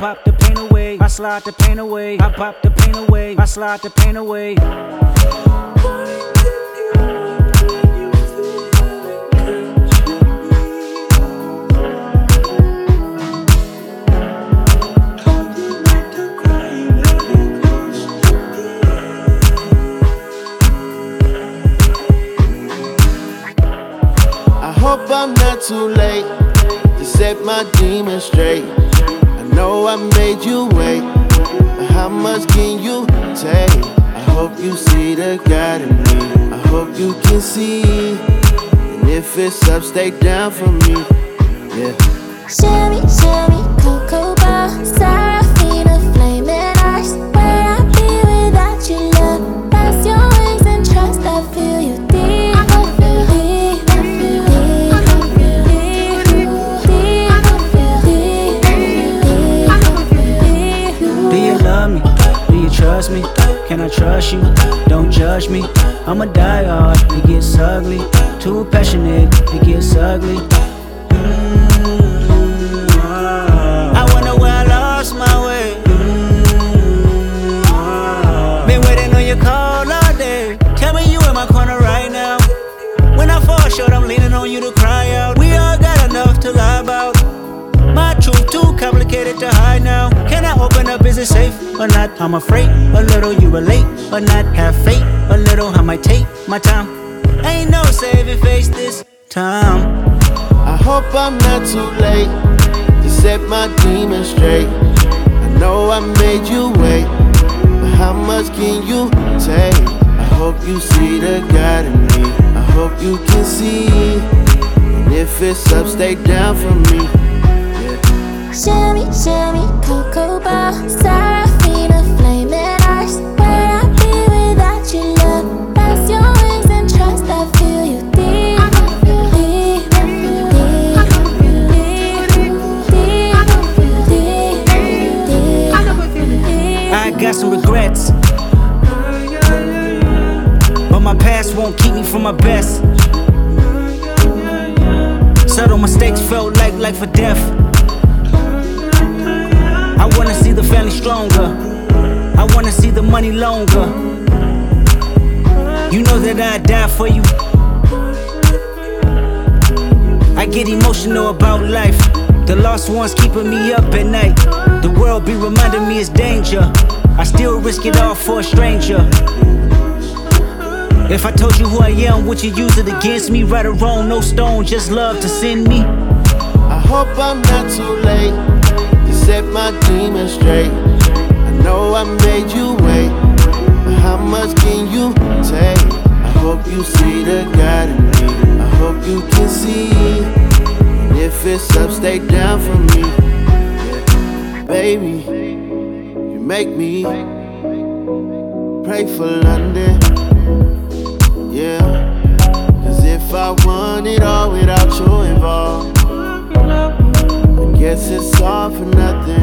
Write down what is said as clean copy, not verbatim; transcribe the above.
pop the pain away, I slide the pain away. I pop the pain away, I slide the pain away. I hope I'm not too late to set my demons straight. I know I made you wait, but how much can you take? I hope you see the God in me. I hope you can see, and if it's up, stay down for me. Yeah. Shimmy, shimmy, cocoa bar, Serafina, flaming eyes. Where I be without you, love? Press your wings and trust. I feel you deep. I feel deep. I feel deep. I feel deep. I feel deep. I feel deep. Do you love me? Do you trust me? Can I trust you? Don't judge me. I'ma die hard, it gets ugly. Too passionate, it gets ugly. I wonder where I lost my way. Been waiting on your call all day. Tell me you in my corner right now. When I fall short, I'm leaning on you to cry out. We all got enough to lie about. My truth too complicated to hide now. Can I open up? Is it safe or not? I'm afraid a little you relate or not. Have faith a little. I might take my time. Ain't no saving face this time. I hope I'm not too late to set my demons straight. I know I made you wait, but how much can you take? I hope you see the God in me. I hope you can see, and if it's up, stay down for me. Yeah. Shimmy, shimmy, cocoa bar, Serafina, flaming eyes. Where I be without you, love? Press your wings and trust. I feel you deep. I feel deep. I feel deep. I feel deep. I feel deep. I got some regrets, but my past won't keep me from my best. Subtle mistakes felt like life or death. I wanna see the family stronger. I wanna see the money longer. You know that I'd die for you. I get emotional about life. The lost ones keeping me up at night. The world be reminding me it's danger. I still risk it all for a stranger. If I told you who I am, would you use it against me? Right or wrong, no stone, just love to send me. I hope I'm not too late to set my demons straight. I know I made you wait, but how much can you take? I hope you see the God in me. I hope you can see, and if it's up, stay down for me. Yeah. Baby, you make me pray for London. Yeah, cause if I want it all without you involved, I guess it's all for nothing.